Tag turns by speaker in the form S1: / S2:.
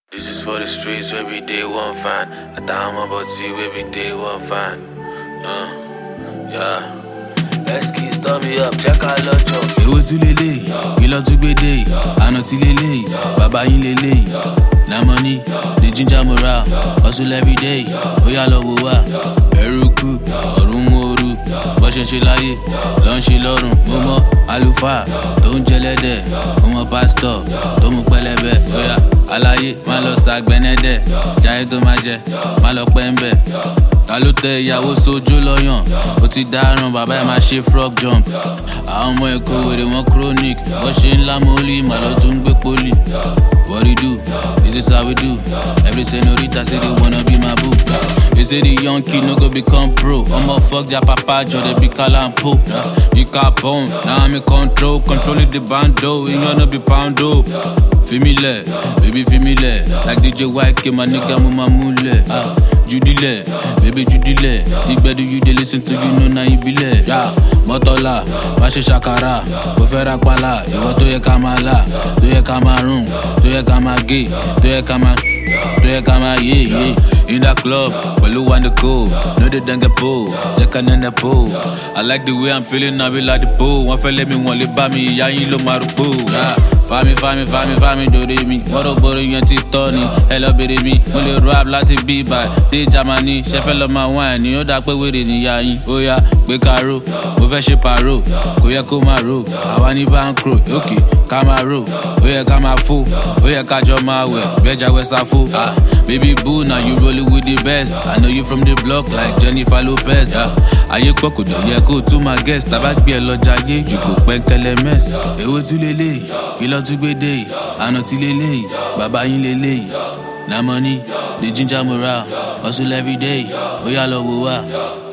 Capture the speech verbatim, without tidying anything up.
S1: This is for the streets, every day one fine. I thought I'm about to every day one fine. Uh, yeah. Let's keep stir me up, check out Lojo.
S2: Èwo tún lélẹ̀, kí ló tún gbé dé yìí, àná tí lélẹ̀, bàbá yín lélẹ̀. Na money, the ginger morale, hustle every day, ó yá lọ wò wá. Ẹ̀rù kù, ọ̀run mòoru, bó ṣe ń ṣe láyé, ló ń ṣe lọ́run. Mo mọ àlùfáà tó ń jẹlẹ́dẹ̀, mo mọ pásítọ̀ tó mú pẹlẹbẹ. Ó yá aláyé, má lọ ṣàgbẹ́nẹ́dẹ̀, jáyé tó má jẹ, má lọ pẹ́ ń bẹ̀. Ta ló tẹ ìyàwó sójú lọ́yàn, ó ti dáràn, bàbá ẹ̀ máa ṣe frog jump. Àwọn ọmọ Èkó wèrè wọn chronic, bó ṣe ń lámọ́lì, má lọ tún gbé pólì. What do you do? This is how we do. Every senorita say they wanna be my boo. They say the young kid no go become pro. I'ma fuck their papa, Joe, they be calling po. You got bone, now I'm in control. Controlling the bando, you know no be poundo. Femile, baby femile. Like D J White, my nigga, mama mule. Uh, Judile, baby Judile. Big better you they listen to, you know now you be le. Yeah, Motola, Mashi Shakara, Bofera Kwala, you want to ye Kamala, to ye Cameroon, to ye Kamagi, to ye Kama, to ye Kama, yeah, yeah. In that club, well, you want to go, no they don't get pull, they can in the pool. I like the way I'm feeling, I be like the pool. One fella me, one lip by me, yeah, you look marupo, yeah. Fami, fami, fami, fami, do de mi. Moro boro yan ti Tony, hello baby mi. Mo le rap láti bí by dé Germany. Ṣé fẹ́ lọ máa wine ni ó dá pé wèrè níyà yín. Ó yá, gbé karo, mo fẹ́ ṣe paro. Kò yẹ kó máa ro, àwa ní bankro. Okay, ká máa ro, ó yẹ ká máa fò. Ó yẹ ká jọ máa wẹ̀, bẹ́jà wẹ̀ sáfò. Ah, baby boo, now you rolling with the best. I know you from the block like Jennifer Lopez. Ah, ayé pọ̀ kò dọ̀ yẹ kó tún máa guest. Tàbá gbé ẹ lọ́jà ayé, jù kò pẹ́ńkẹ́lẹ́ mess. Èwo tún lélẹ̀, kí ló tún gbé dé yìí, àná tí lélẹ̀, bàbá yín lélẹ̀. Na money, the ginger morale, hustle every day, ó yá lọ wò wá.